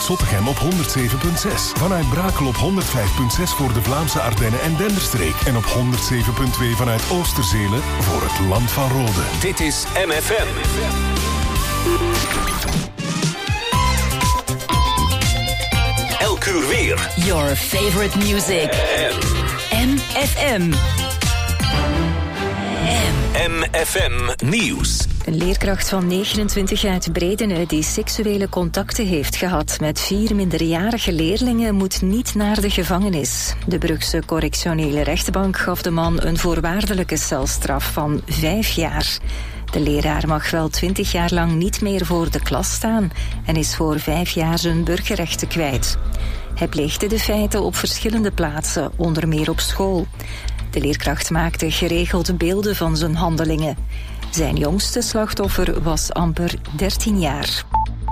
vanuit Zottegem op 107.6. Vanuit Brakel op 105.6 voor de Vlaamse Ardennen en Denderstreek. En op 107.2 vanuit Oosterzele voor het Land van Rode. Dit is MFM. Elk uur weer. Your favorite music. MFM. MFM Nieuws. Een leerkracht van 29 uit Bredene die seksuele contacten heeft gehad met 4 minderjarige leerlingen moet niet naar de gevangenis. De Brugse correctionele rechtbank gaf de man een voorwaardelijke celstraf van 5 jaar. De leraar mag wel 20 jaar lang niet meer voor de klas staan en is voor 5 jaar zijn burgerrechten kwijt. Hij pleegde de feiten op verschillende plaatsen, onder meer op school. De leerkracht maakte geregeld beelden van zijn handelingen. Zijn jongste slachtoffer was amper 13 jaar.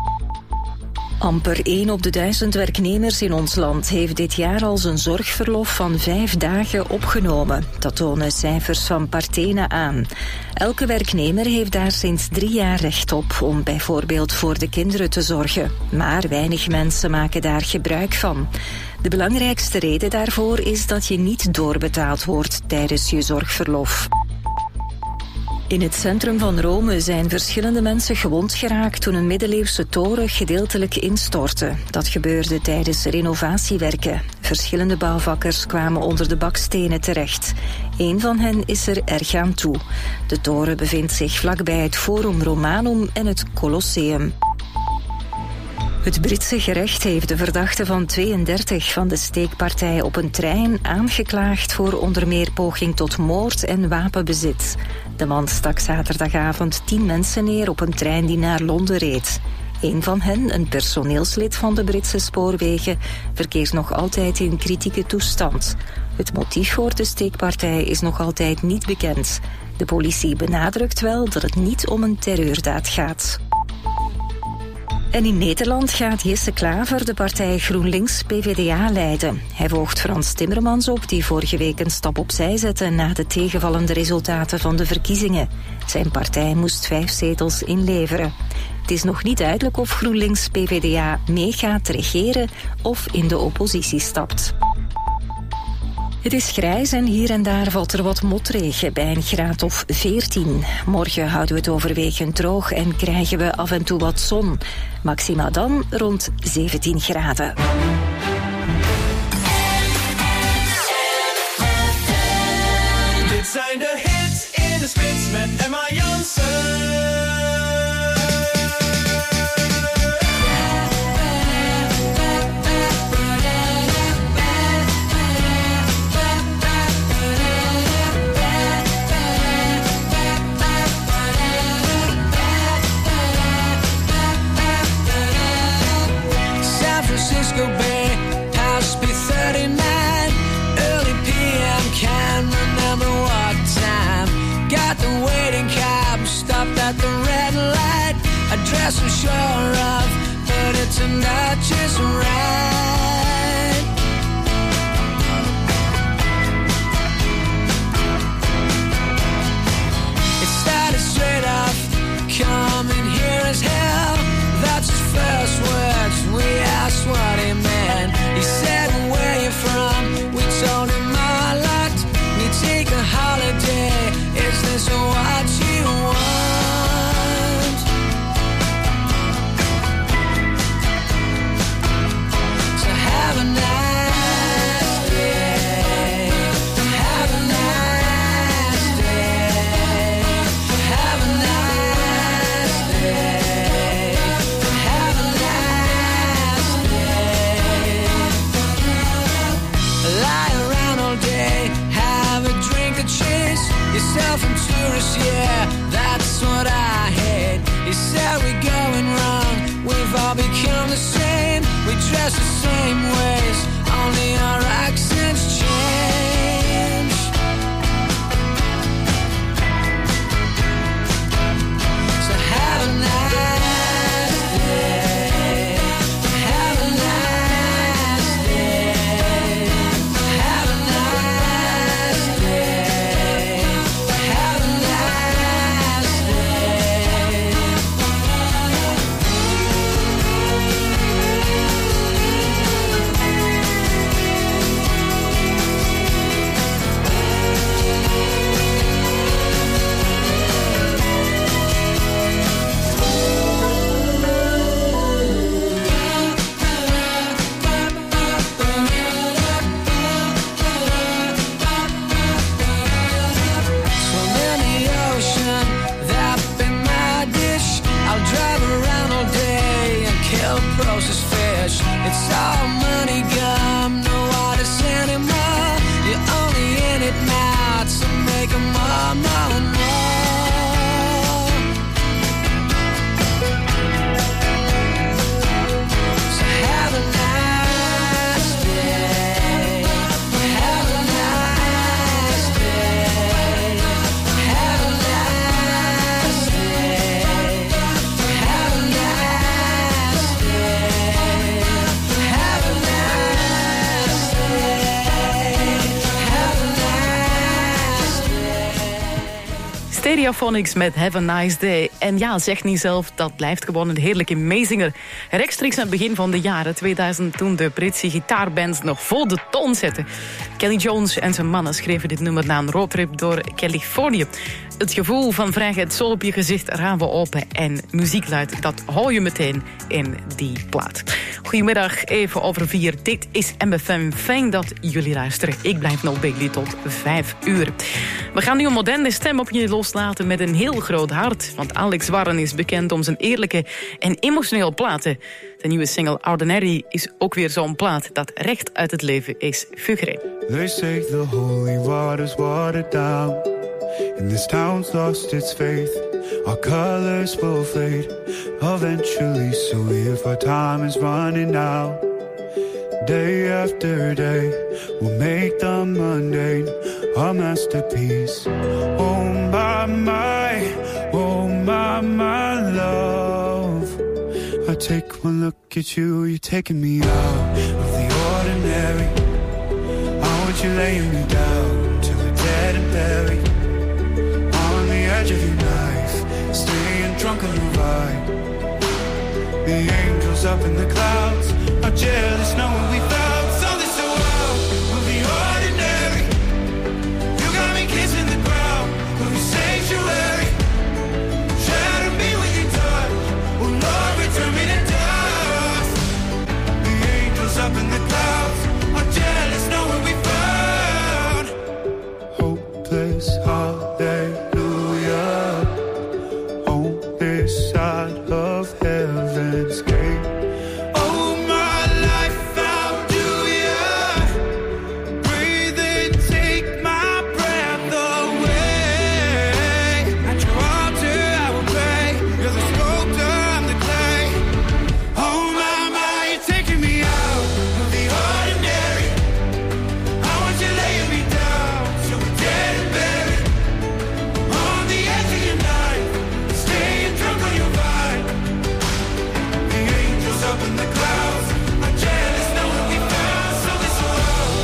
Amper 1 op de 1000 werknemers in ons land heeft dit jaar al zijn zorgverlof van 5 dagen opgenomen. Dat tonen cijfers van Partena aan. Elke werknemer heeft daar sinds 3 jaar recht op om bijvoorbeeld voor de kinderen te zorgen. Maar weinig mensen maken daar gebruik van. De belangrijkste reden daarvoor is dat je niet doorbetaald wordt tijdens je zorgverlof. In het centrum van Rome zijn verschillende mensen gewond geraakt toen een middeleeuwse toren gedeeltelijk instortte. Dat gebeurde tijdens renovatiewerken. Verschillende bouwvakkers kwamen onder de bakstenen terecht. Eén van hen is er erg aan toe. De toren bevindt zich vlakbij het Forum Romanum en het Colosseum. Het Britse gerecht heeft de verdachte van 32 van de steekpartij op een trein aangeklaagd voor onder meer poging tot moord en wapenbezit. De man stak zaterdagavond 10 mensen neer op een trein die naar Londen reed. Een van hen, een personeelslid van de Britse spoorwegen, verkeert nog altijd in kritieke toestand. Het motief voor de steekpartij is nog altijd niet bekend. De politie benadrukt wel dat het niet om een terreurdaad gaat. En in Nederland gaat Jesse Klaver de partij GroenLinks-PVDA leiden. Hij volgt Frans Timmermans op, die vorige week een stap opzij zette na de tegenvallende resultaten van de verkiezingen. Zijn partij moest 5 zetels inleveren. Het is nog niet duidelijk of GroenLinks-PVDA meegaat regeren of in de oppositie stapt. Het is grijs en hier en daar valt er wat motregen bij een graad of 14. Morgen houden we het overwegend droog en krijgen we af en toe wat zon. Maxima dan rond 17 graden. Dit zijn de hits in de spits met Emma Jansen. Francisco Bay, house B39, early PM, can't remember what time. Got the waiting cab, stopped at the red light. Address I'm sure of, but it turned out just right. It started straight off, coming here as hell. That's his first words, we asked what he meant. He said, where you from? We told him a lot. We take a holiday, is this what you want? So have a nice day. Have a nice day. Have a nice day. Have a nice day. Lie around all day, have a drink to chase yourself and tourists, yeah, that's what I hate. He said we're going wrong, we've all become the same. We dress the same ways, only our accents change. So have a nice day. Have a nice day. Have a nice day. Have a nice day. Stereophonics met Have a Nice Day. En ja, zeg niet zelf, dat blijft gewoon een heerlijke meezinger. Rechtstreeks aan het begin van de jaren 2000... toen de Britse gitaarband nog vol de toon zette. Kelly Jones en zijn mannen schreven dit nummer na een roadtrip door Californië. Het gevoel van vrijheid zo op je gezicht, ramen open en muziekluid... dat hou je meteen in die plaat. Goedemiddag, even over 4. Dit is MFM. Fijn dat jullie luisteren. Ik blijf nog bij jullie tot 5 uur. We gaan nu een moderne stem op je loslaten met een heel groot hart. Want Alex Warren is bekend om zijn eerlijke en emotionele platen. De nieuwe single Ordinary is ook weer zo'n plaat dat recht uit het leven is. Fugere. They say the holy water's watered down, and this town's lost its faith. Our colors will fade eventually, so if our time is running out, day after day, we'll make the mundane a masterpiece. Oh my love, I take one look at you, you're taking me out of the ordinary. I want you laying me down till we're dead and buried, on the edge of your knife, staying drunk on your vibe. The angels up in the clouds are jealous knowing we found something so wild of the ordinary. You got me kissing the ground of your sanctuary. Shatter me with your touch, oh Lord, return me to dust. The angels up in the clouds are jealous knowing we found hopeless hallelujah on this side of heaven's gate. Oh my life, how do ya breathe and take my breath away? At your altar I will pray. You're the sculptor, I'm the clay. Oh my, you're taking me out of the ordinary. I want you laying me down till we're dead and buried, on the edge of your knife, staying drunk on your vine. The angels up in the clouds are jealous knowing we found something so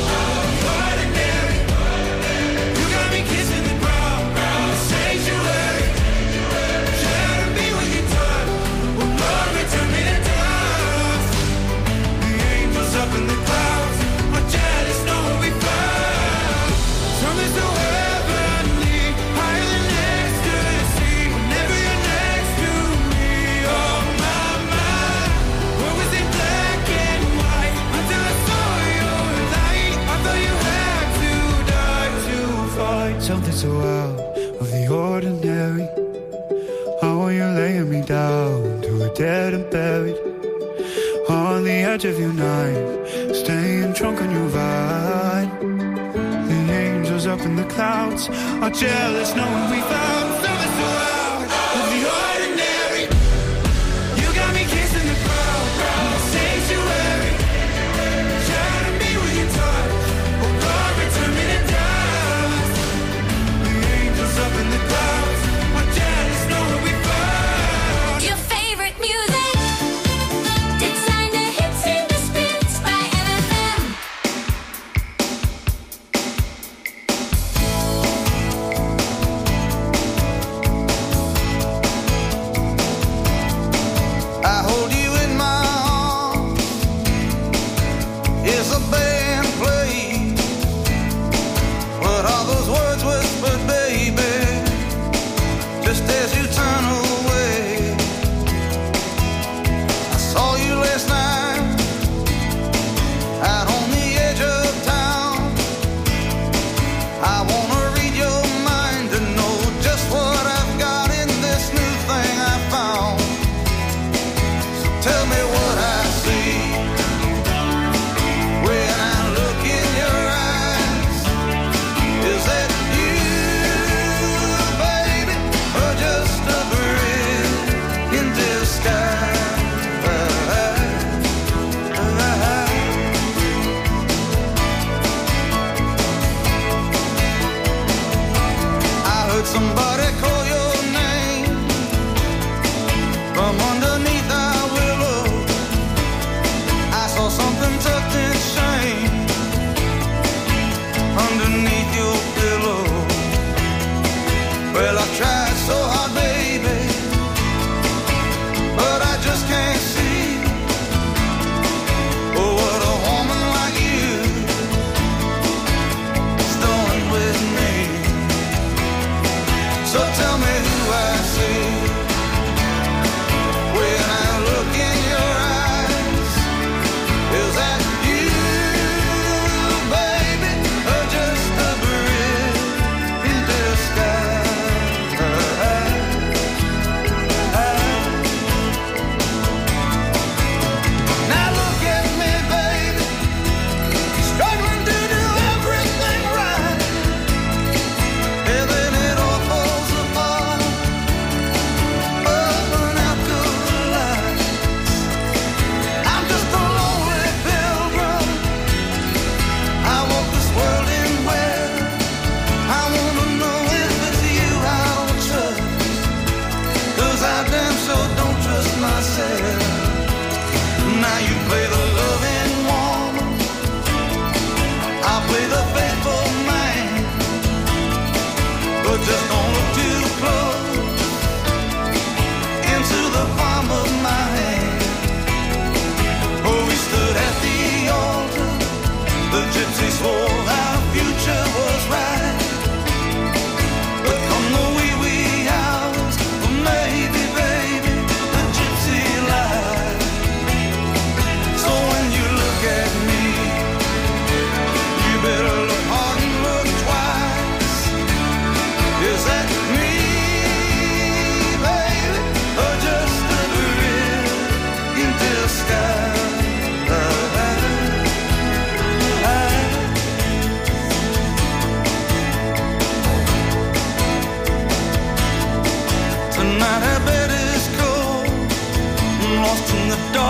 ordinary. You got me kissing the ground, the sanctuary. Shatter me with your touch, oh Lord, return me to dust. The angels up in the clouds are jealous knowing we found something so heavenly, higher than ecstasy. Whenever you're next to me, oh my, what was in black and white until I saw your light? I thought you had to die to find something so out of the ordinary. How are you laying me down to a dead and buried, on the edge of your knife, staying drunk on your vine. The angels up in the clouds are jealous knowing we found something so out of the ordinary. You got me kissing the ground, the sanctuary. Shatter me with your touch, oh Lord, return me to dust. The angels up in the clouds are jealous knowing we found Your favorite music. Dit zijn de hits in de spits bij MFM.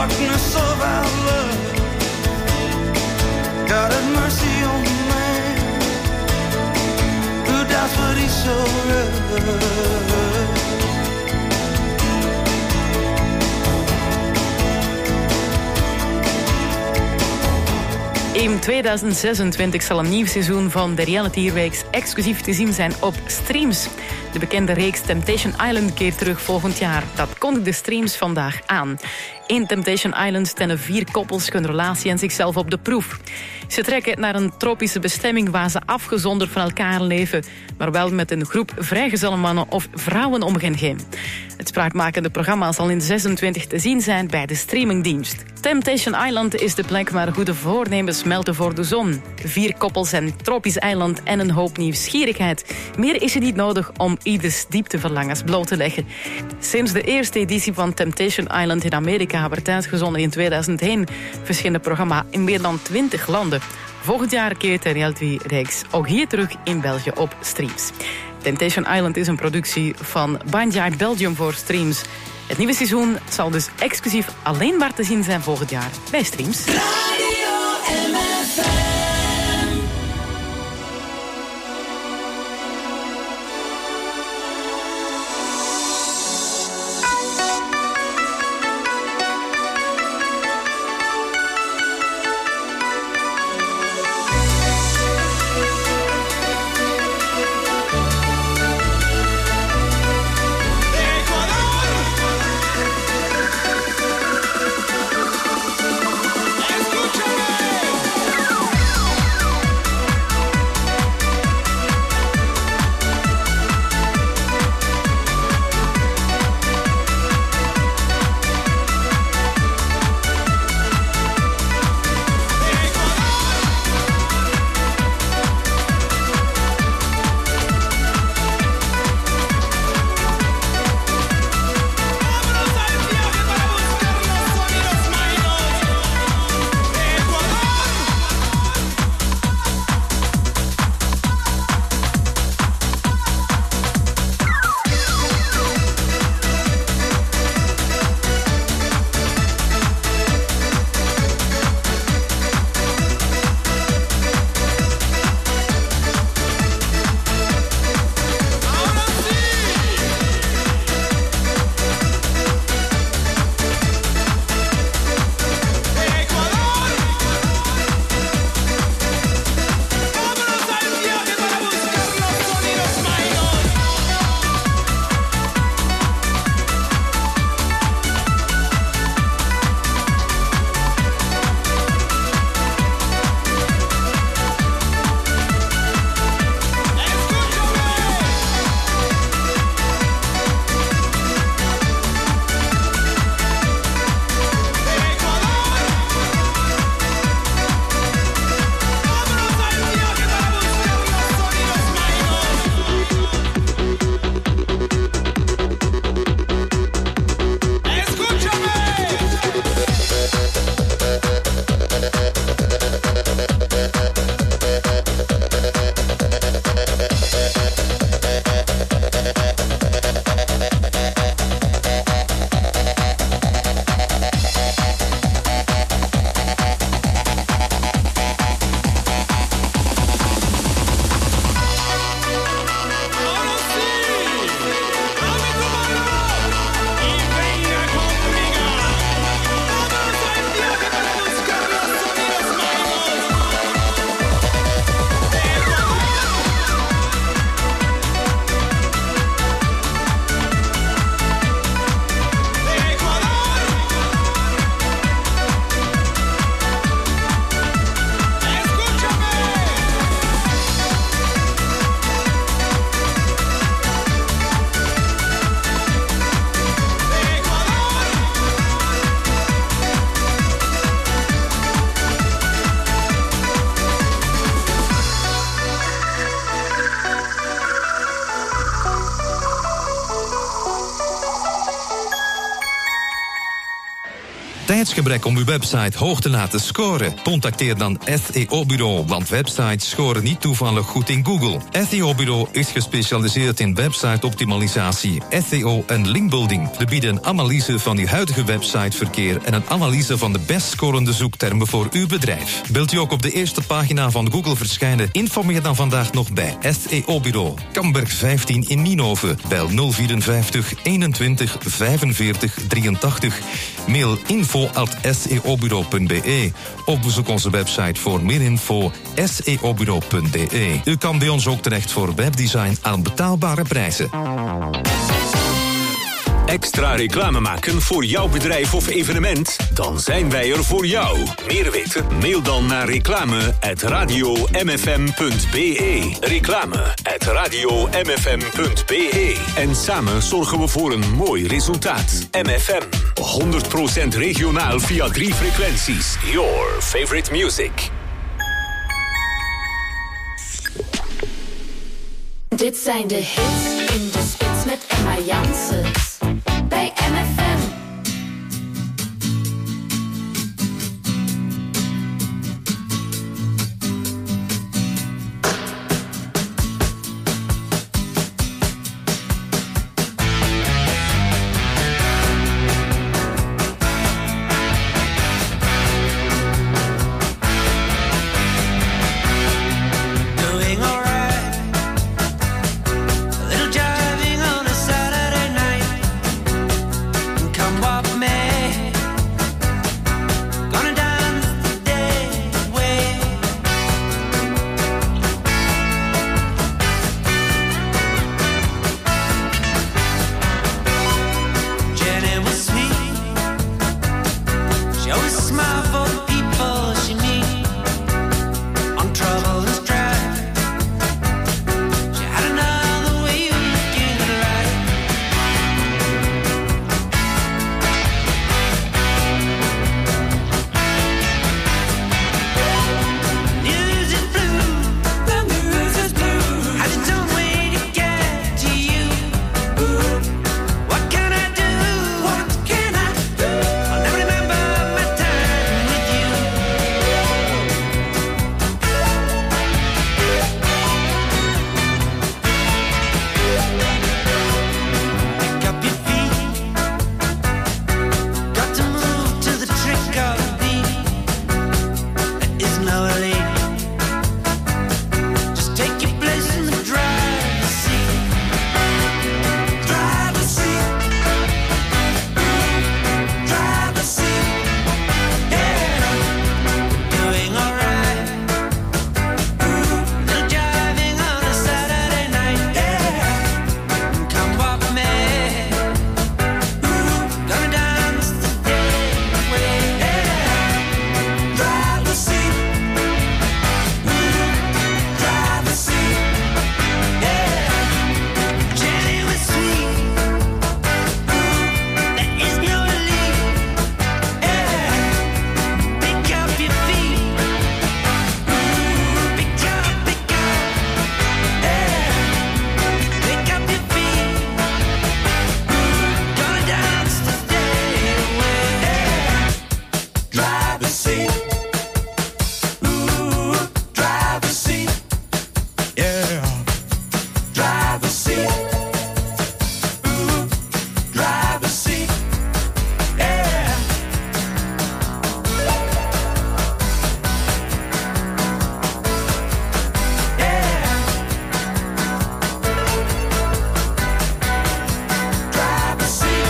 darkness of our love. God have mercy on the man who does what he so loves. In 2026 zal een nieuw seizoen van de reality-reeks exclusief te zien zijn op Streams. De bekende reeks Temptation Island keert terug volgend jaar. Dat kondigde Streams vandaag aan. In Temptation Island stellen 4 koppels hun relatie en zichzelf op de proef. Ze trekken naar een tropische bestemming waar ze afgezonderd van elkaar leven, maar wel met een groep vrijgezelle mannen of vrouwen om hen heen. Het spraakmakende programma zal in 26 te zien zijn bij de streamingdienst. Temptation Island is de plek waar goede voornemens melden voor de zon. 4 koppels en tropisch eiland en een hoop nieuwsgierigheid. Meer is er niet nodig om ieders diepteverlangens bloot te leggen. Sinds de eerste editie van Temptation Island in Amerika werd uitgezonden in 2001... verscheen het programma in meer dan 20 landen. Volgend jaar keert de reality-reeks ook hier terug in België op Streams. Temptation Island is een productie van Banjai Belgium voor Streams. Het nieuwe seizoen zal dus exclusief alleen maar te zien zijn volgend jaar bij Streams. Radio MFM. Escúchame. tijdsgebrek om uw website hoog te laten scoren? Contacteer dan SEO-bureau, want websites scoren niet toevallig goed in Google. SEO-bureau is gespecialiseerd in website-optimalisatie, SEO en linkbuilding. We bieden een analyse van uw huidige websiteverkeer en een analyse van de best scorende zoektermen voor uw bedrijf. Wilt u ook op de eerste pagina van Google verschijnen? Informeer dan vandaag nog bij SEO-bureau. Kamberg 15 in Nienhoven. Bel 054 21 45 83. Mail info@seobureau.be of bezoek onze website voor meer info seobureau.be. U kan bij ons ook terecht voor webdesign aan betaalbare prijzen. Extra reclame maken voor jouw bedrijf of evenement? Dan zijn wij er voor jou. Meer weten? Mail dan naar reclame@radiomfm.be. Reclame@radiomfm.be. En samen zorgen we voor een mooi resultaat. MFM. 100% regionaal via 3 frequenties. Your favorite music. Dit zijn de hits in de spits met Emma Janssens. Bij MFM. Doing alright. A little jiving on a Saturday night. Come walk me. Gonna dance the day away. Jenny was sweet. She always smiled for the people she meet on trouble and strife. She had another way of looking at life. News is blue, the news is blue. Has its own way to get to you. What can I do? What can I do? I'll never remember my time with you. Pick up your feet. Got to move to the trick of the beat. There is no relief. Just take your place in the driver's seat. Driver's seat. Driver's seat. Yeah. Doing alright. Little jiving on a Saturday night. Yeah. Come walk me. Gonna dance the day away. Yeah. Driver's seat. Driver's seat. Yeah. Jenny was sweet. There is no relief. Yeah. Pick up your feet. Pick up, pick up. Yeah. Pick up your feet. Gonna dance the day away. Yeah. Driver's seat. Driver's seat. Yeah. Driver's seat. Driver's seat. Yeah. Driver's seat.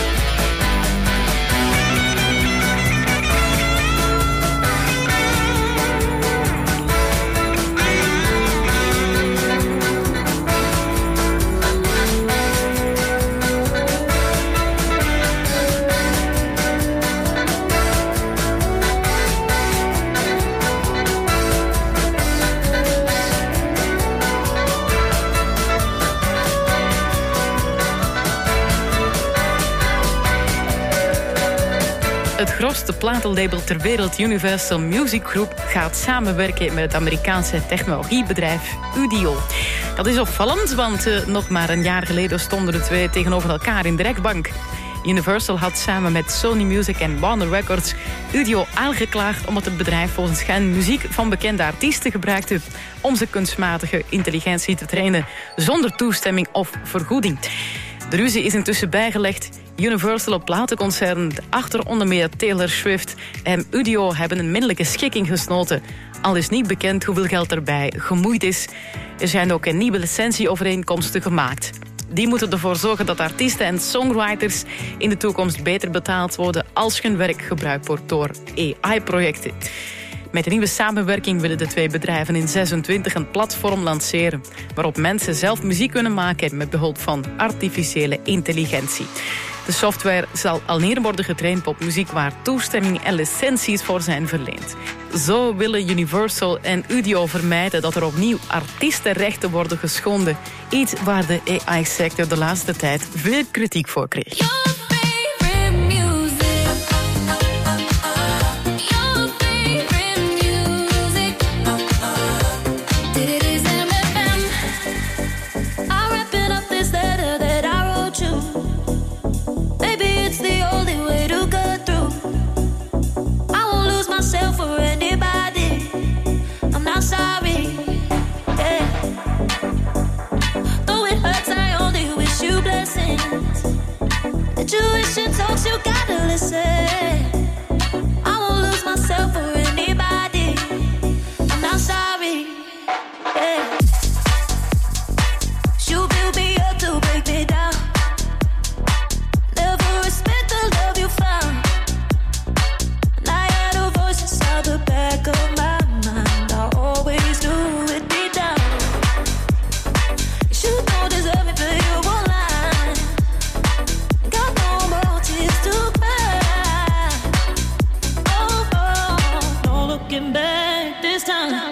Het grootste platenlabel ter wereld, Universal Music Group, gaat samenwerken met het Amerikaanse technologiebedrijf Udio. Dat is opvallend, want nog maar een jaar geleden stonden de twee tegenover elkaar in de rechtbank. Universal had samen met Sony Music en Warner Records Udio aangeklaagd omdat het bedrijf volgens hen muziek van bekende artiesten gebruikte om ze kunstmatige intelligentie te trainen zonder toestemming of vergoeding. De ruzie is intussen bijgelegd. Universal, op platenconcern achter onder meer Taylor Swift en Udio hebben een minderlijke schikking gesloten. Al is niet bekend hoeveel geld erbij gemoeid is. Er zijn ook nieuwe licentieovereenkomsten gemaakt. Die moeten ervoor zorgen dat artiesten en songwriters in de toekomst beter betaald worden als hun werk gebruikt wordt door AI-projecten. Met een nieuwe samenwerking willen de twee bedrijven in 2026 een platform lanceren waarop mensen zelf muziek kunnen maken met behulp van artificiële intelligentie. De software zal alleen worden getraind op muziek waar toestemming en licenties voor zijn verleend. Zo willen Universal en Udio vermijden dat er opnieuw artiestenrechten worden geschonden. Iets waar de AI-sector de laatste tijd veel kritiek voor kreeg. Tuition talks, you gotta listen. I won't lose myself for anybody. I'm not sorry. Yeah. You build me up to break me down. Never respect the love you found. And I had a voice inside the back of my mind. I always knew it deep down. You don't deserve me, but you won't lie. Looking back this time.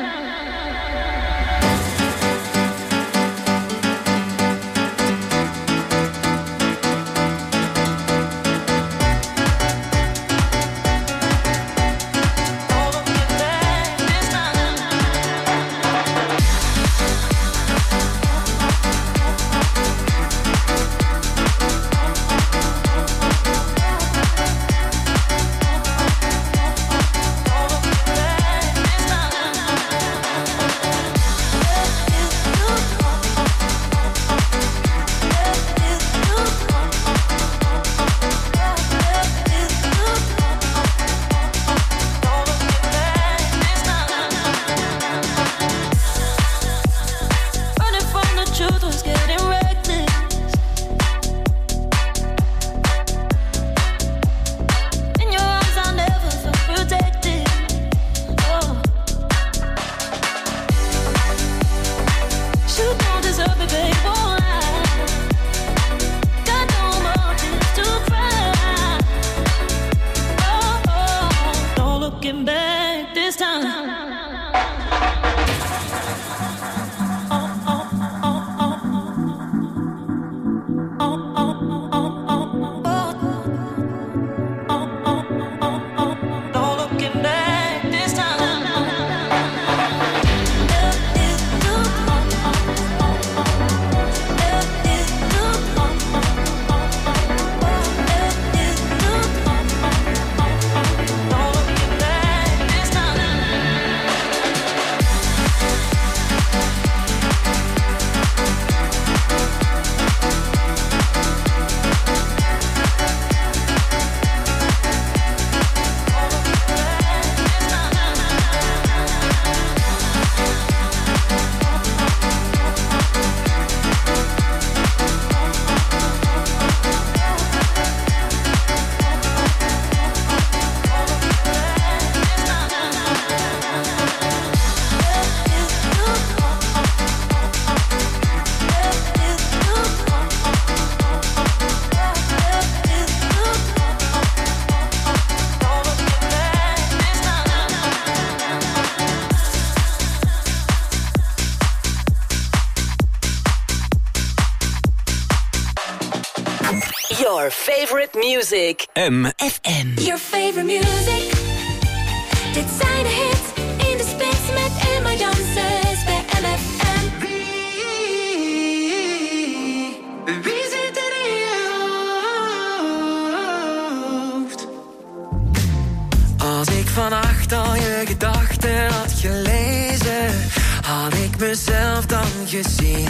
Your favorite music. MFM. Your favorite music. Dit zijn de hits in de spits met Emma Janssens bij MFM. Wie zit er in jou? al je gedachten had gelezen, had ik mezelf dan gezien.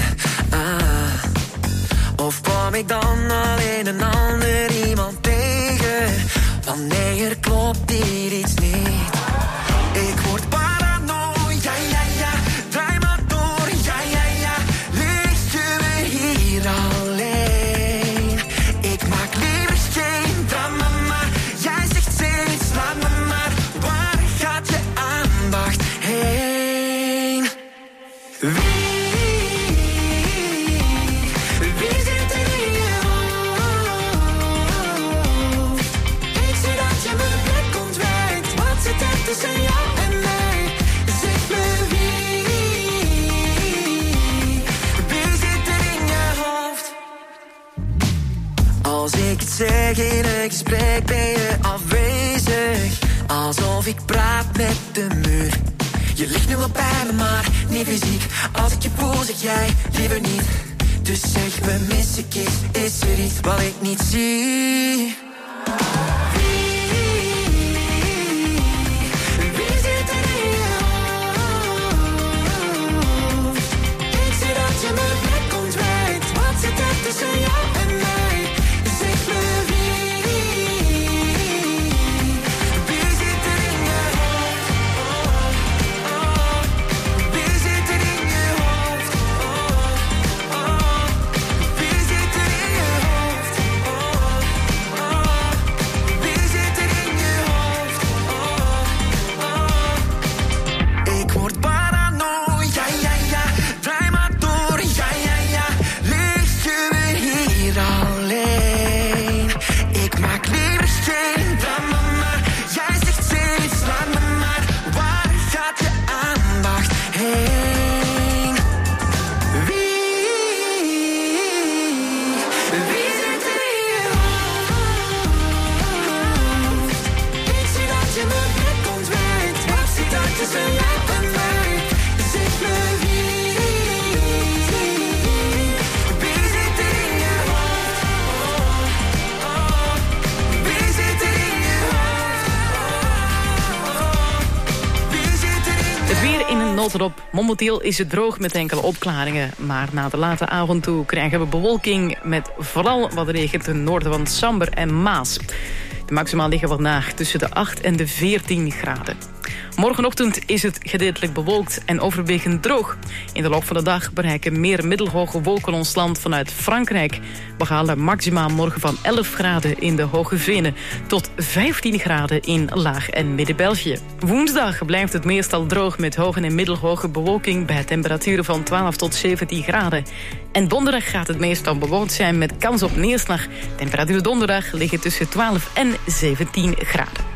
Of kwam ik dan alleen een ander iemand tegen? Wanneer klopt hier iets niet? Ik word paranoia, ja, ja, draai maar door, ja, ja, ja. Lig je me hier alleen? Ik maak liever geen drama, maar jij zegt steeds, laat me maar. Waar gaat je aandacht heen? Wie zit er in je hoofd? Ik zie dat je mijn blik ontwijkt. Wat zit er tussen jou en mij? Zeg me wie zit er in je hoofd? Als ik het zeg in een gesprek ben je afwezig, alsof ik praat met de muur. Je ligt nu wel bij me, maar niet fysiek. Als ik je voel, zeg jij liever niet. Dus zeg me, mis ik iets? Is er iets wat ik niet zie? Wie zit er in je hoofd? Ik zie dat je mijn blik ontwijkt. Wat zit er tussen jou en mij? Zeg me wie zit er in je hoofd? Wie zit er in je hoofd? Wie zit er in je hoofd? Wie zit er in je hoofd? Ik word paranoia, ja, ja, ja. Draai maar door, ja, ja, ja. Lig je me hier alleen? Ik maak liever geen drama, maar jij zegt steeds, laat me maar. Waar gaat je aandacht heen? Wie zit er in je hoofd? Ik zie dat je mijn blik ontwijkt. Wat zit er tussen jou en mij? Zeg me wie zit er in je hoofd? Wie zit er in je hoofd? Wie zit er in je Het weer in een notendop. Momenteel is het droog met enkele opklaringen. Maar na de late avond toe krijgen we bewolking met vooral wat regen ten noorden van Samber en Maas. De maxima liggen vandaag tussen de 8 en de 14 graden. Morgenochtend is het gedeeltelijk bewolkt en overwegend droog. In de loop van de dag bereiken meer middelhoge wolken ons land vanuit Frankrijk. We halen maxima morgen van 11 graden in de Hoge Venen tot 15 graden in Laag- en Midden-België. Woensdag blijft het meestal droog met hoge en middelhoge bewolking bij temperaturen van 12 tot 17 graden. En donderdag gaat het meestal bewolkt zijn met kans op neerslag. Temperaturen donderdag liggen tussen 12 en 17 graden.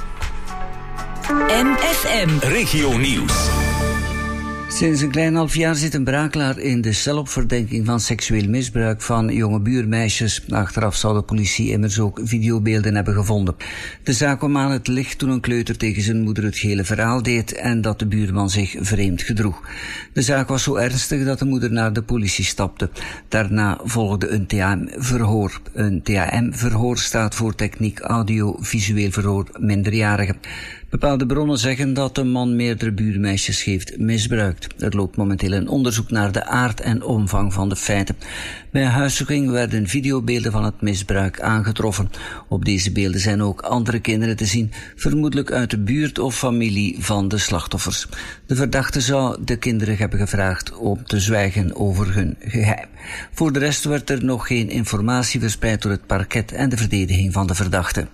MFM. Regio Nieuws. Sinds een klein half jaar zit een brakelaar in de cel op verdenking van seksueel misbruik van jonge buurmeisjes. Achteraf zou de politie immers ook videobeelden hebben gevonden. De zaak kwam aan het licht toen een kleuter tegen zijn moeder het gehele verhaal deed en dat de buurman zich vreemd gedroeg. De zaak was zo ernstig dat de moeder naar de politie stapte. Daarna volgde een TAM-verhoor. Een TAM-verhoor staat voor techniek audio-visueel verhoor minderjarigen. Bepaalde bronnen zeggen dat de man meerdere buurmeisjes heeft misbruikt. Er loopt momenteel een onderzoek naar de aard en omvang van de feiten. Bij huiszoeking werden videobeelden van het misbruik aangetroffen. Op deze beelden zijn ook andere kinderen te zien, vermoedelijk uit de buurt of familie van de slachtoffers. De verdachte zou de kinderen hebben gevraagd om te zwijgen over hun geheim. Voor de rest werd er nog geen informatie verspreid door het parket en de verdediging van de verdachte.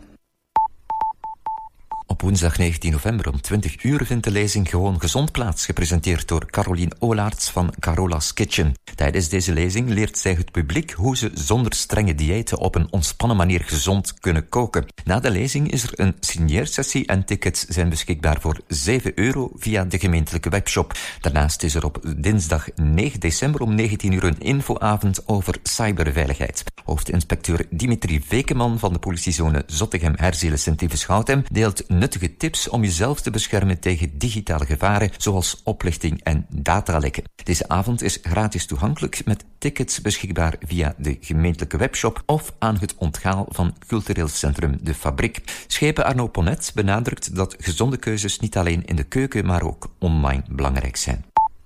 Op woensdag 19 november om 20 uur vindt de lezing Gewoon Gezond plaats, gepresenteerd door Carolien Olaerts van Carola's Kitchen. Tijdens deze lezing leert zij het publiek hoe ze zonder strenge diëten op een ontspannen manier gezond kunnen koken. Na de lezing is er een signeersessie en tickets zijn beschikbaar voor €7 via de gemeentelijke webshop. Daarnaast is er op dinsdag 9 december om 19 uur een infoavond over cyberveiligheid. Hoofdinspecteur Dimitri Vekeman van de politiezone Zottegem-Herzelen-Sint-Yves-Goutem deelt nuttige nuttige tips om jezelf te beschermen tegen digitale gevaren zoals oplichting en datalekken. Deze avond is gratis toegankelijk met tickets beschikbaar via de gemeentelijke webshop of aan het onthaal van cultureel centrum De Fabriek. Schepen Arno Ponnet benadrukt dat gezonde keuzes niet alleen in de keuken, maar ook online belangrijk zijn.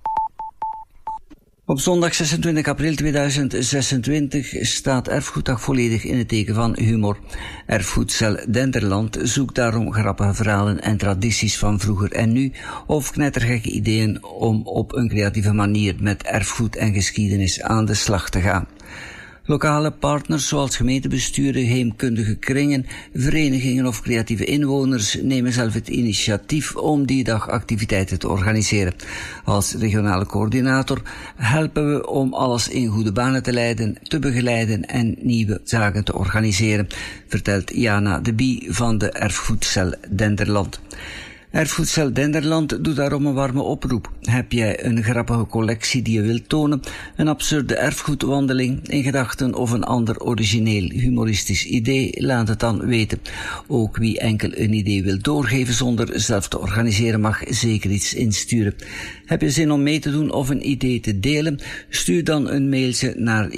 Op zondag 26 april 2026 staat Erfgoeddag volledig in het teken van humor. Erfgoedcel Denderland zoekt daarom grappige verhalen en tradities van vroeger en nu, of knettergekke ideeën om op een creatieve manier met erfgoed en geschiedenis aan de slag te gaan. Lokale partners zoals gemeentebesturen, heemkundige kringen, verenigingen of creatieve inwoners nemen zelf het initiatief om die dag activiteiten te organiseren. Als regionale coördinator helpen we om alles in goede banen te leiden, te begeleiden en nieuwe zaken te organiseren, vertelt Jana de Bie van de Erfgoedcel Denderland. Erfgoedcel Denderland doet daarom een warme oproep. Heb jij een grappige collectie die je wilt tonen, een absurde erfgoedwandeling in gedachten of een ander origineel humoristisch idee, laat het dan weten. Ook wie enkel een idee wil doorgeven zonder zelf te organiseren mag zeker iets insturen. Heb je zin om mee te doen of een idee te delen? Stuur dan een mailtje naar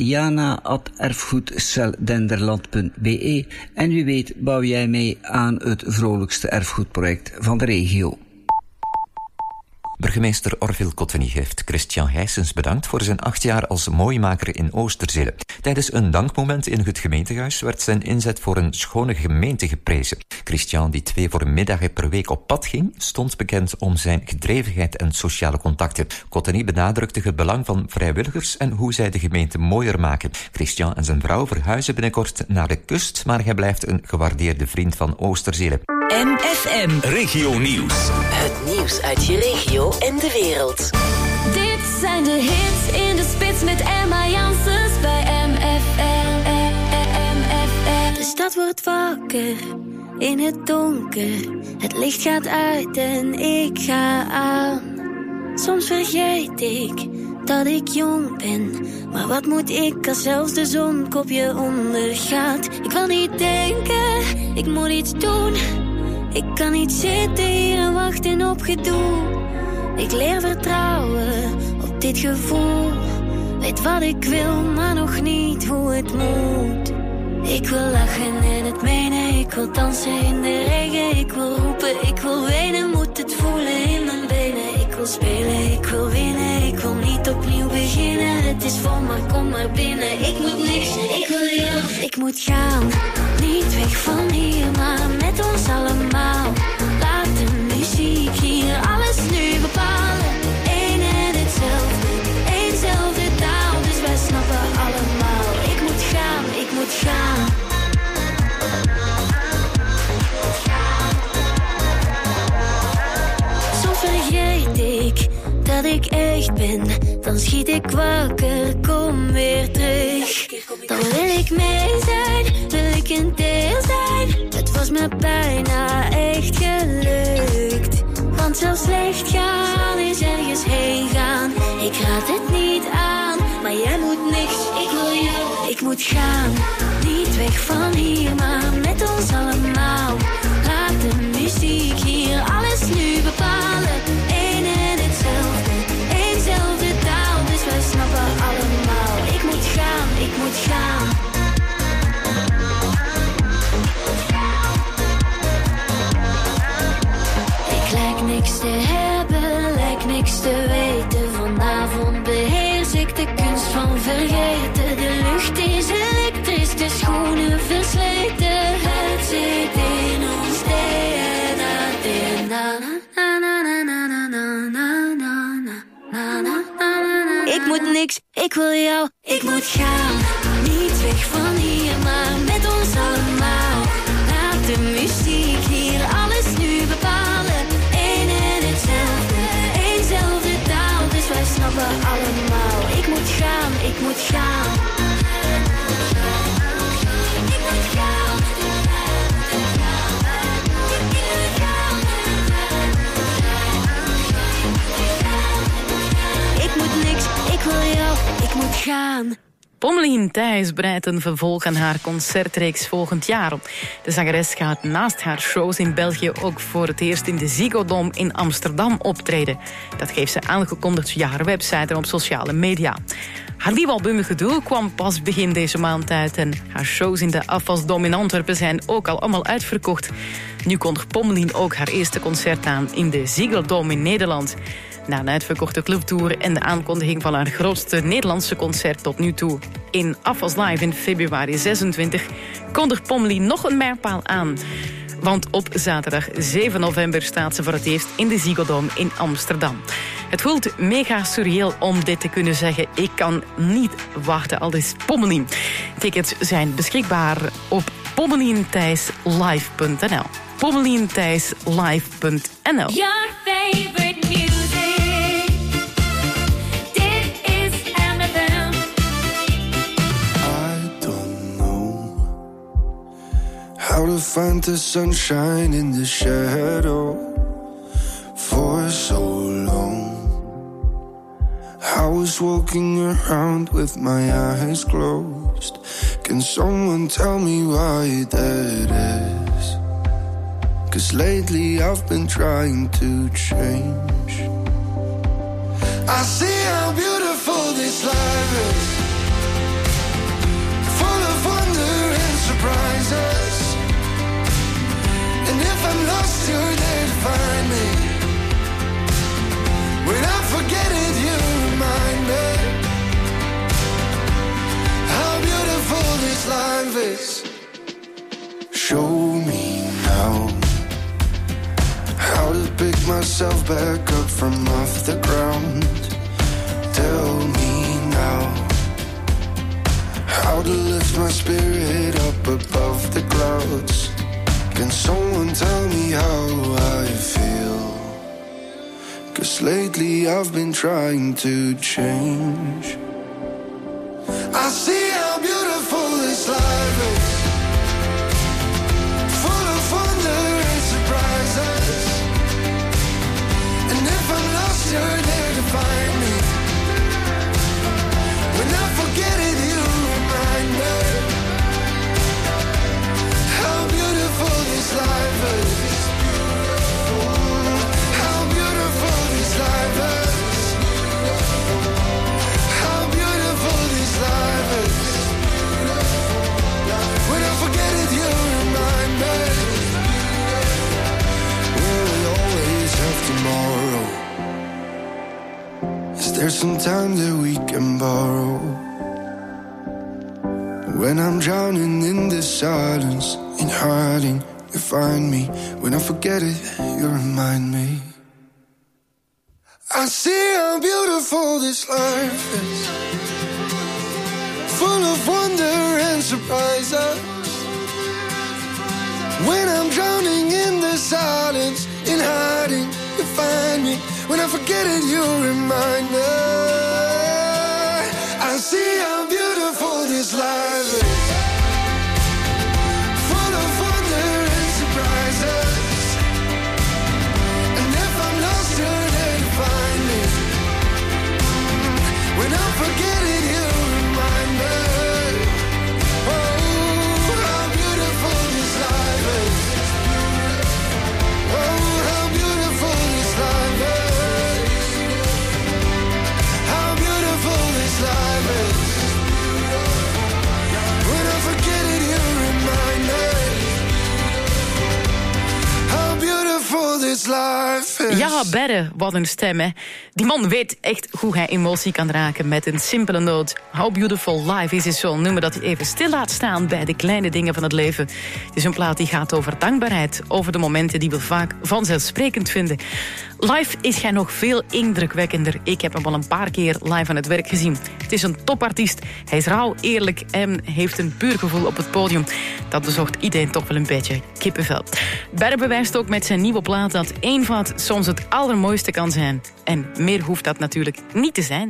jana@erfgoedceldenderland.be en wie weet bouw jij mee aan het vrolijkste erfgoedproject van de regio. Burgemeester Orville Cotteny heeft Christian Gijsens bedankt voor zijn 8 jaar als mooimaker in Oosterzele. Tijdens een dankmoment in het gemeentehuis werd zijn inzet voor een schone gemeente geprezen. Christian, die 2 voormiddagen per week op pad ging, stond bekend om zijn gedrevenheid en sociale contacten. Cotteny benadrukte het belang van vrijwilligers en hoe zij de gemeente mooier maken. Christian en zijn vrouw verhuizen binnenkort naar de kust, maar hij blijft een gewaardeerde vriend van Oosterzele. MFM Regio Nieuws. Het nieuws uit je regio en de wereld. Dit zijn de hits in de spits met Emma Janssens bij MFM. De stad wordt wakker in het donker. Het licht gaat uit en ik ga aan. Soms vergeet ik dat ik jong ben. Maar wat moet ik als zelfs de zon kopje ondergaat? Ik wil niet denken, ik moet iets doen. Ik kan niet zitten hier en wachten op gedoe. Ik leer vertrouwen op dit gevoel. Weet wat ik wil, maar nog niet hoe het moet. Ik wil lachen en het menen. Ik wil dansen in de regen. Ik wil roepen, ik wil wenen. Moet het voelen in mijn benen. Ik wil spelen, ik wil winnen. Ik wil niet opnieuw beginnen. Het is vol, maar kom maar binnen. Ik moet niks, ik wil jou. Ik moet gaan, niet weg van hier, maar met ons allemaal. Laat de muziek hier alles nu bepalen. Eén en hetzelfde, éénzelfde taal. Dus wij snappen allemaal. Ik moet gaan, ik moet gaan. Soms vergeet ik dat ik echt ben. Dan schiet ik wakker, kom weer terug. Dan wil ik mee zijn, wil ik een deel zijn. Het was me bijna echt gelukt. Want zelfs slecht gaan is ergens heen gaan. Ik raad het niet aan, maar jij moet niks. Ik wil jou, ik moet gaan. Niet weg van hier, maar met ons allemaal. Laat de muziek hier alles nu bepalen. Eén en hetzelfde, éénzelfde taal. Dus wij snappen allemaal. Ik moet gaan, ik moet gaan. Ik lijk niks te hebben, lijk niks te weten. Vanavond beheers ik de kunst van vergeten. De lucht is elektrisch, de schoenen versleten. Het zit in ons DNA. Ik moet niks, ik wil jou, ik moet gaan. Niet weg van hier, maar met ons allemaal. Laat de muziek hier alles nu bepalen. Eén en hetzelfde, éénzelfde taal. Dus wij snappen allemaal. Ik moet gaan, ik moet gaan. Ik moet gaan. Ik moet niks, ik wil jou, ik moet gaan. Pommelien Thijs breidt een vervolg aan haar concertreeks volgend jaar. De zangeres gaat naast haar shows in België ook voor het eerst in de Ziggo Dome in Amsterdam optreden. Dat heeft ze aangekondigd via haar website en op sociale media. Haar nieuwe album Gedoe kwam pas begin deze maand uit en haar shows in de Afwasdome in Antwerpen zijn ook al allemaal uitverkocht. Nu kondigt Pommelien ook haar eerste concert aan in de Ziggo Dome in Nederland. Na een uitverkochte clubtour en de aankondiging van haar grootste Nederlandse concert tot nu toe in Afwas Live in februari 26 kondigt Pommelien nog een mijlpaal aan. Want op zaterdag 7 november staat ze voor het eerst in de Ziggo Dome in Amsterdam. Het voelt mega surreal om dit te kunnen zeggen. Ik kan niet wachten, aldus Pommelien. Tickets zijn beschikbaar op pommelientijslive.nl. pommelientijslive.nl. Your favorite music. Dit is MFM. I don't know how to find the sunshine in the shadow for so long. I was walking around with my eyes closed. Can someone tell me why that is? 'Cause lately I've been trying to change. I see how beautiful this life is, full of wonder and surprises. And if I'm lost, you're there to find me. When I forget it, you remind me how beautiful this life is. Show me now how to pick myself back up from off the ground. Tell me now how to lift my spirit up above the clouds. Can someone tell me how I feel? 'Cause lately I've been trying to change. I see how beautiful this life is, full of wonder and surprises. And if I'm lost, you're there to find me. When I forget it, you remind me how beautiful this life is. How beautiful this life is. How beautiful this life is. When I forget it, you remind me. Will we always have tomorrow? Is there some time that we can borrow? When I'm drowning in the silence, in hiding, you find me. When I forget it, you remind me. I see how beautiful this life is, full of wonder and surprises. When I'm drowning in the silence, in hiding, you find me. When I forget it, you remind me. I see how beautiful this life is, full of wonder and surprises. And if I'm lost, you're there to find me. When I forget it, you remind me. Oh, how beautiful this life is. Oh, how beautiful this life is. How beautiful this life is. When I forget it, you remind me how beautiful this life is. Ja, Berre, wat een stem, hè. Die man weet echt hoe hij emotie kan raken met een simpele noot. How Beautiful Life is zo'n nummer dat hij even stil laat staan bij de kleine dingen van het leven. Het is een plaat die gaat over dankbaarheid, over de momenten die we vaak vanzelfsprekend vinden. Live is hij nog veel indrukwekkender. Ik heb hem al een paar keer live aan het werk gezien. Het is een topartiest. Hij is rauw, eerlijk en heeft een puur gevoel op het podium. Dat bezorgt iedereen toch wel een beetje kippenvel. Berre bewijst ook met zijn nieuwe plaat dat eenvoud soms het allermooiste kan zijn. En meer hoeft dat natuurlijk niet te zijn.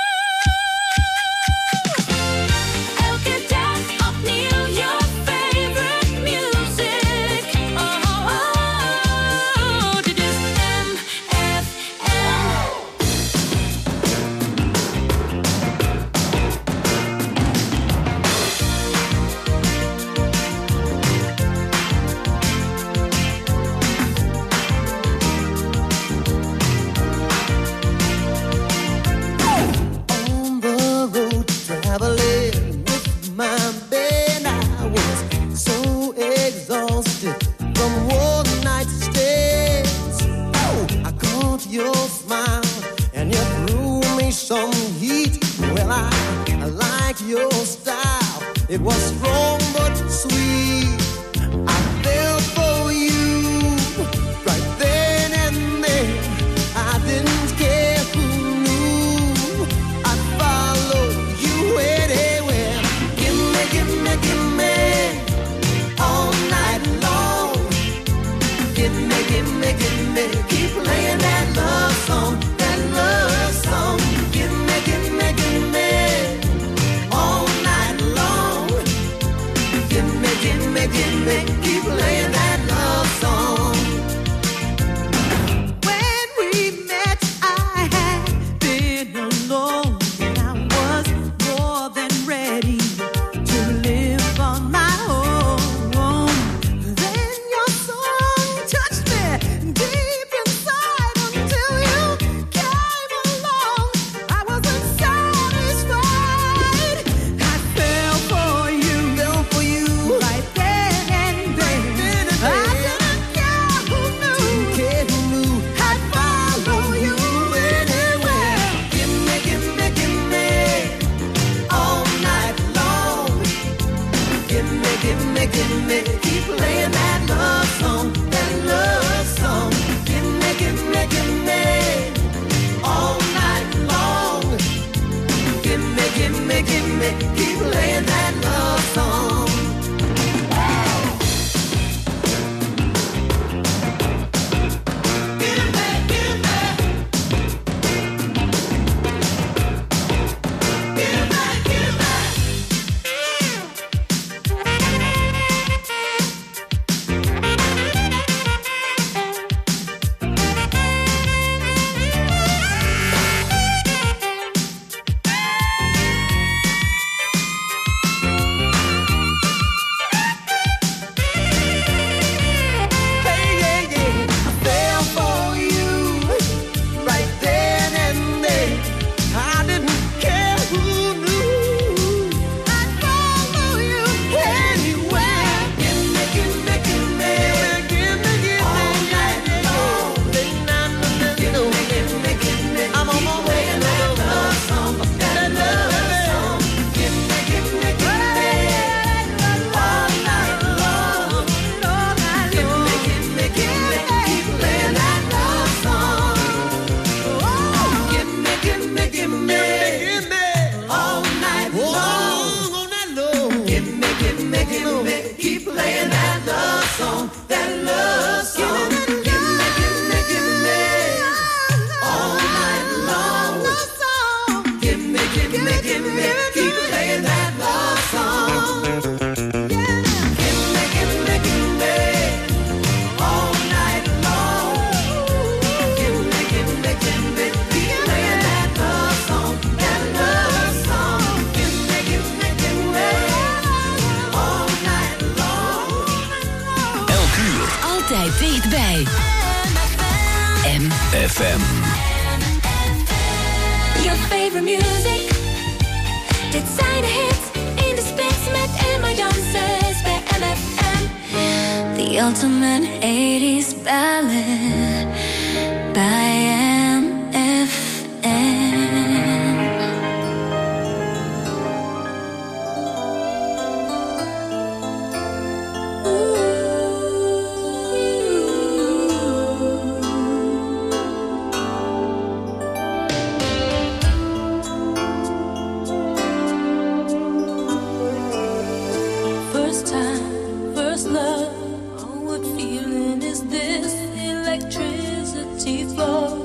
Elke dag opnieuw your favorite music. Oh, oh, oh. Dit is MFM. your smile, and you threw me some heat. Well, I like your style. It was strong but sweet. I fell for you right then and there. I didn't care who knew. I'd follow you anywhere. Give me all night long. Give me, keep playing that love song, that love song. Give me all night long. Give me, keep playing that love song. When we met, I had been alone, and I was more than ready to live on my own. Then your song touched me deep inside until you came along. I wasn't satisfied. I fell for you right then and there. I didn't care who knew. I'd follow you anywhere. Give me all night long. Give me, keep playing that love song, that love song. Give me all night long. Give me, keep playing that love song. Dichtbij. MFM. Your favorite music. Dit zijn de hits in de spits met Emma Janssens bij MFM. The ultimate 80s ballad bij MFM. Electricity flow.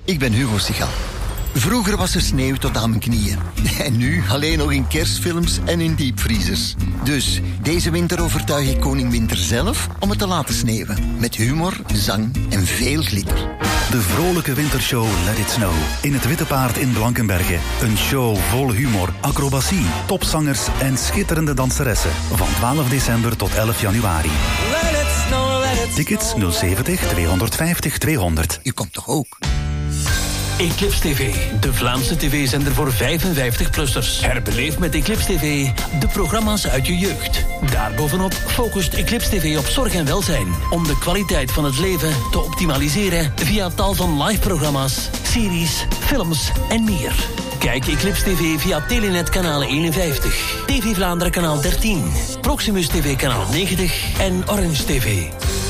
ik ben Hugo Sigal. Vroeger was er sneeuw tot aan mijn knieën. En nu alleen nog in kerstfilms en in diepvriezers. Dus deze winter overtuig ik koning Winter zelf om het te laten sneeuwen. Met humor, zang en veel glitter. De vrolijke wintershow Let It Snow. In het Witte Paard in Blankenberge. Een show vol humor, acrobatie, topzangers en schitterende danseressen. Van 12 december tot 11 januari. Let it snow, let it Tickets 070 250 200. U komt toch ook? Eclipse TV, de Vlaamse tv-zender voor 55-plussers. Herbeleef met Eclipse TV de programma's uit je jeugd. Daarbovenop focust Eclipse TV op zorg en welzijn. Om de kwaliteit van het leven te optimaliseren via tal van live-programma's, series, films en meer. Kijk Eclipse TV via Telenet kanaal 51, TV Vlaanderen kanaal 13, Proximus TV kanaal 90 en Orange TV.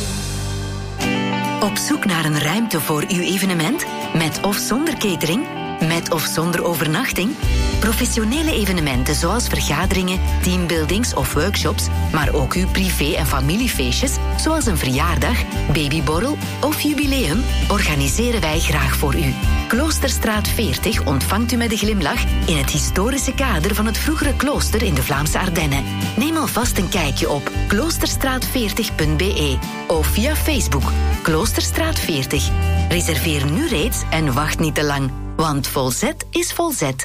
Op zoek naar een ruimte voor uw evenement? Met of zonder catering? Met of zonder overnachting? Professionele evenementen zoals vergaderingen, teambuildings of workshops, maar ook uw privé- en familiefeestjes, zoals een verjaardag, babyborrel of jubileum, organiseren wij graag voor u. Kloosterstraat 40 ontvangt u met een glimlach in het historische kader van het vroegere klooster in de Vlaamse Ardennen. Neem alvast een kijkje op kloosterstraat40.be of via Facebook Kloosterstraat 40. Reserveer nu reeds en wacht niet te lang, want Volzet is Volzet.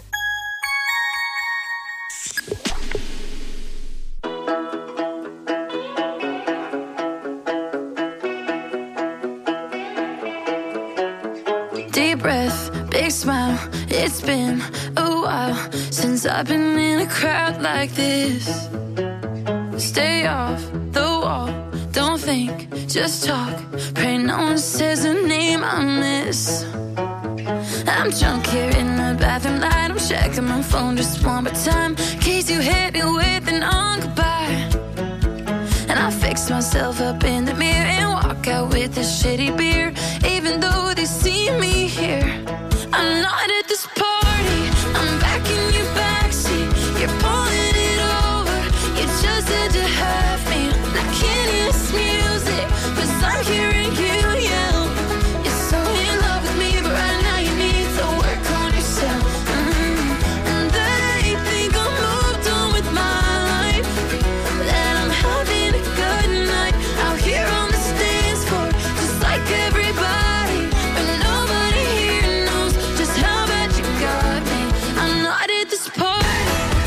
Deep breath, big smile. It's been a while since I've been in a crowd like this. Stay off the wall, don't think, just talk. Pray no one says a name I miss. I'm drunk here in the bathroom light. I'm checking my phone just one more time, in case you hit me with an on goodbye. And I fix myself up in the mirror and walk out with this shitty beer. Even though they see me here, I'm not at this party. I'm back in your backseat. You're pulling it over. You just had to have me. I can't hear this music, 'cause I'm hearing you yell. You're so in love with me, but right now you need to work on yourself. And they think I'm moved on with my life, that I'm having a good night out here on the dance floor, just like everybody. But nobody here knows just how bad you got me. I'm not at this party.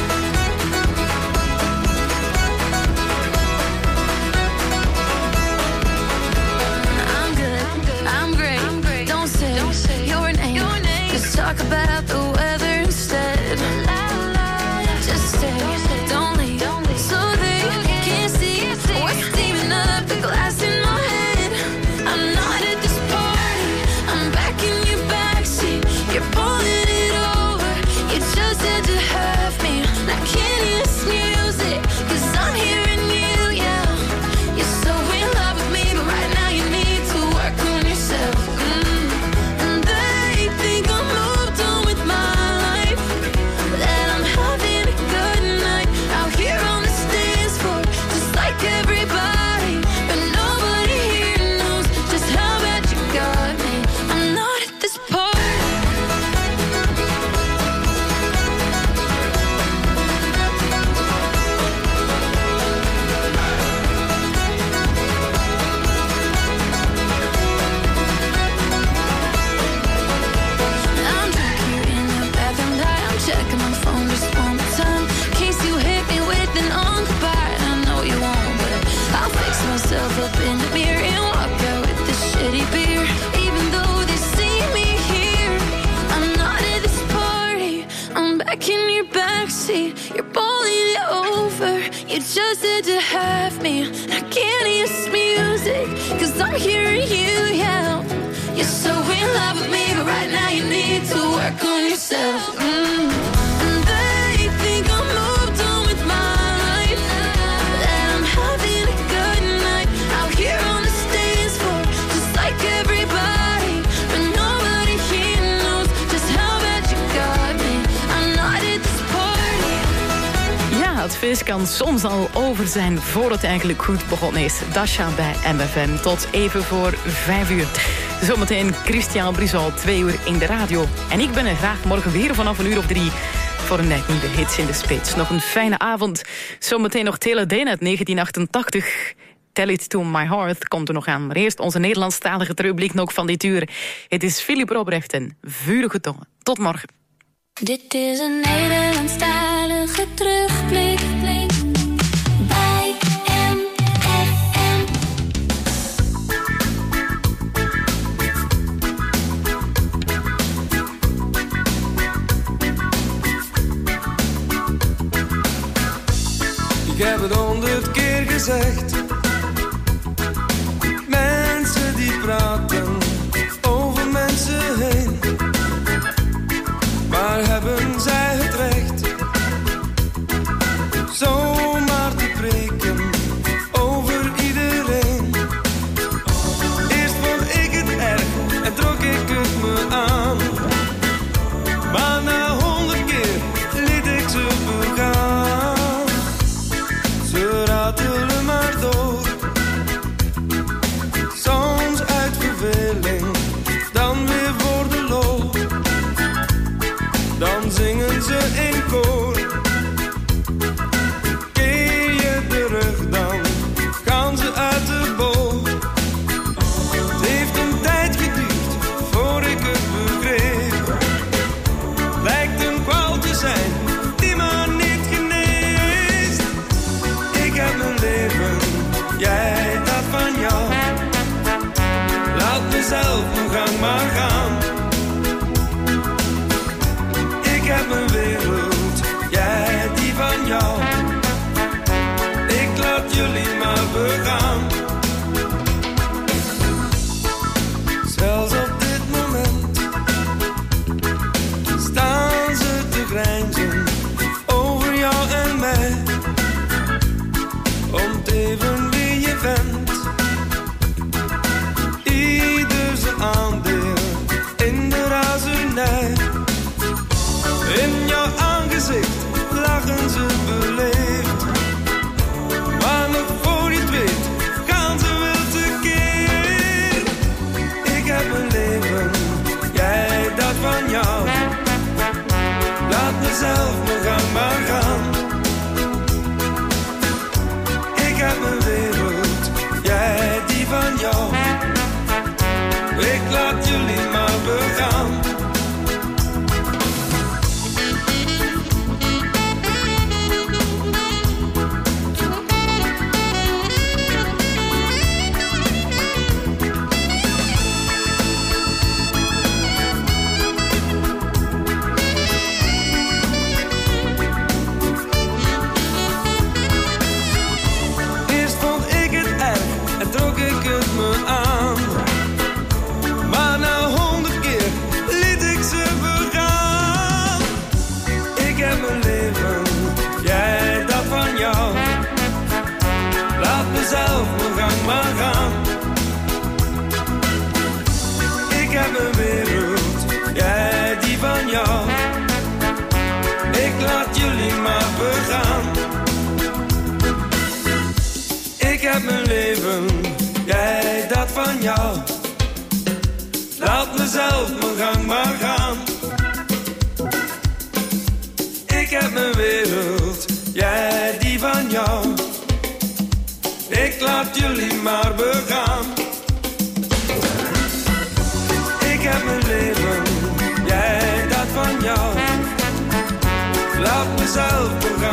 I'm good, I'm great. Don't say your name. Just talk about the weather instead. Just stay, don't leave, so they can't see what's steaming up the glass in my head. I'm not at this party. I'm back in your backseat. You're pulling it over. You just had to have me. I can't hear this music, 'cause I'm hearing you yell. You're so in love with me, but right now you need to work on yourself. And they think I'm moved on with my life, that I'm having a good night out here on the dance floor, just like everybody. But nobody here knows just how bad you got me. I'm not at this party. I'm drunk here in the bathroom light. I'm checking my phone just one more time, in case you hit me with an on goodbye. And I know you won't, but I'll fix myself up in the mirror and walk out with this shitty beer. Even though they see me here, I'm not at this party. I'm back in your backseat. You're pulling it over. You just had to have me. I can't hear this music, 'cause I'm hearing you yell. You're so in love with me, but right now you need to work on yourself. And they think I'm moved on with my life, that I'm having a good night out here on the dance floor, just like everybody. But nobody here knows just how bad you got me. I'm not at this party. Ja, het feest kan soms al over zijn voor het eigenlijk goed begonnen is. Dasha bij MFM tot even voor 5 uur. Zometeen Christian Brizal, 2 uur in de radio. En ik ben er graag morgen weer vanaf 1 uur of 3 voor een nieuwe hits in de spits. Nog een fijne avond. Zometeen nog Taylor Dayne uit 1988. Tell It To My Heart komt er nog aan. Maar eerst onze Nederlandstalige terugblik nog van dit uur. Het is Philip Robrecht en Vurige Tongen. Tot morgen. Dit is een Nederlandstalige terugblik bij MFM. Ik heb het 100 keer gezegd. Mensen die praten over mensen heen. Maar hebben zij het recht zomaar te preken over iedereen? Eerst vond ik het erg en trok ik het me aan. Maar na 100 keer liet ik ze begaan. Ze ratelen maar door. Soms uit verveling, dan weer voor de lol. Dan zingen ze in koor. Keer je de rug, dan gaan ze uit de bol. Het heeft een tijd geduurd voor ik het begreep. Lijkt een kwaal te zijn die maar niet geneest. Ik heb mijn leven, jij dat van jou. Laat mezelf mijn gang maar gaan. Ik heb mijn wereld, jij die van jou. Ik laat jullie maar begaan. Zelfs op dit moment staan ze te grijnzen over jou en mij. Om even wie je bent. Ieder zijn aandeel in de razernij. In jouw aangezicht lachen ze beleefd. Maar nog voor je het weet, gaan ze wel tekeer. Ik heb mijn leven, jij dat van jou. Laat mezelf mijn gang maar gaan. Ik heb mijn wereld, jij die van jou. Ik laat jullie maar begaan. Zelf mijn gang maar gaan. Ik heb een wereld, jij die van jou. Ik laat jullie maar begaan. Ik heb mijn leven, jij dat van jou. Laat mezelf mijn gang maar gaan. Ik heb mijn wereld, jij die van jou. Ik laat jullie maar begaan. Ik heb mijn leven, jij dat van jou. Laat mezelf begaan.